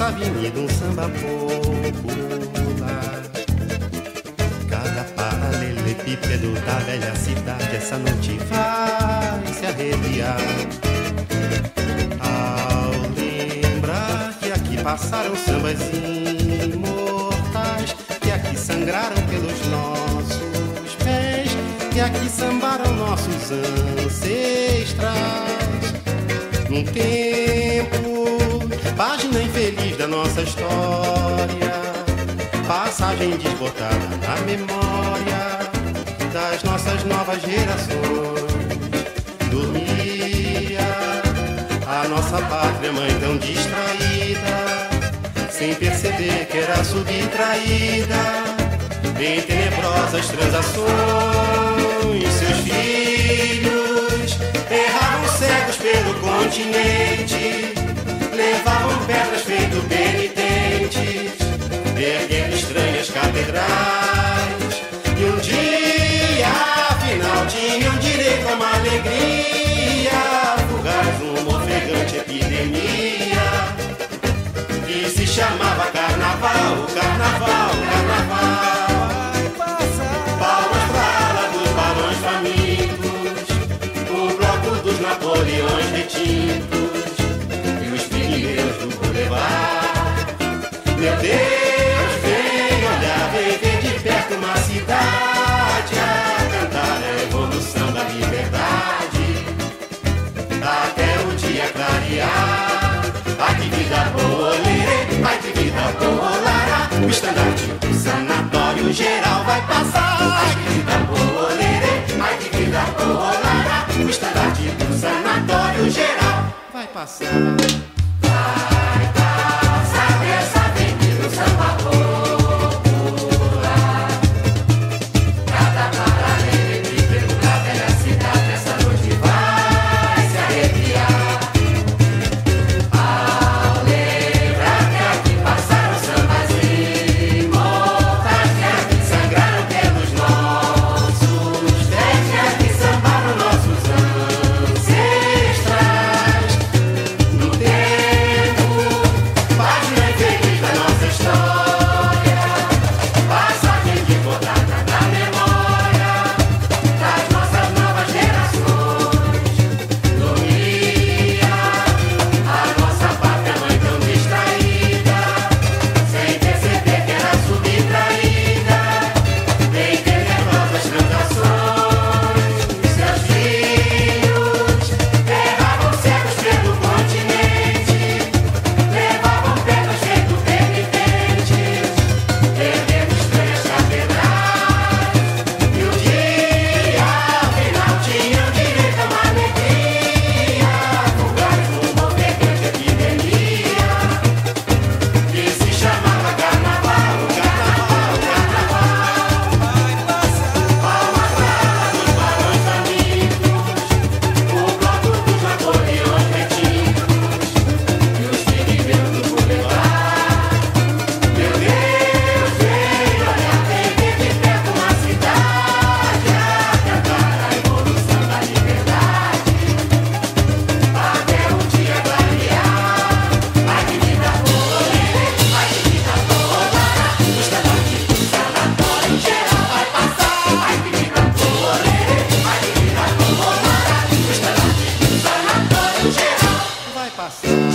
nossa avenida um samba popular. Cada paralelepípedo da velha cidade essa noite vai se arrepiar ao lembrar que aqui passaram sambas imortais, que aqui sangraram pelos nossos pés, que aqui sambaram nossos ancestrais. Num tempo, página infeliz da nossa história, passagem desbotada na memória das nossas novas gerações. Dormia a nossa pátria mãe tão distraída, sem perceber que era subtraída em tenebrosas transações. Seus filhos erravam cegos pelo continente, levavam pedras feito penitentes, erguendo estranhas catedrais. E um dia, afinal, tinham direito a uma alegria fugaz, uma ofegante epidemia que se chamava carnaval, carnaval, carnaval. Palmas pra ala dos balões famintos, o bloco dos Napoleões retintos e os pigmeus do Boulevard. Meu Deus, vem olhar, vem ver de perto uma cidade a cantar a evolução da liberdade até o dia clarear. Ai que vida boa, lerê, ai que vida boa, lara. O estandarte do sanatório geral vai passar. Ai que vida boa, lerê, ai que vida boa, lara. O estandarte do sanatório geral vai passar. Vai passar essa avenida, o samba popular. Cada paralelepípedo da velha cidade essa noite vai se arrepiar ao lembrar que aqui passaram sambas imortais, que aqui sangraram pelos nossos pés, que aqui sambaram nossos ancestrais. No tempo, página infeliz da nossa história, passagem desbotada na memória das nossas novas gerações. Dormia a nossa pátria mãe tão distraída, sem perceber que era subtraída em tenebrosas transações. Seus filhos erravam cegos pelo continente, levavam pedras feito penitentes, erguendo estranhas catedrais. E um dia, afinal, tinham direito a uma alegria fugaz, uma ofegante epidemia que se chamava carnaval, carnaval, carnaval. Palmas pra ala dos balões famintos, o bloco dos Napoleões retintos e os pigmeus do Boulevard. Meu Deus, vem olhar, vem ver de perto uma cidade a cantar a evolução da liberdade até o dia clarear. Ai que vida boa, lerê, ai que vida boa, lara. O estandarte do sanatório geral vai passar. Ai que vida boa, lerê, ai que vida boa, lara. O estandarte do sanatório geral vai passar.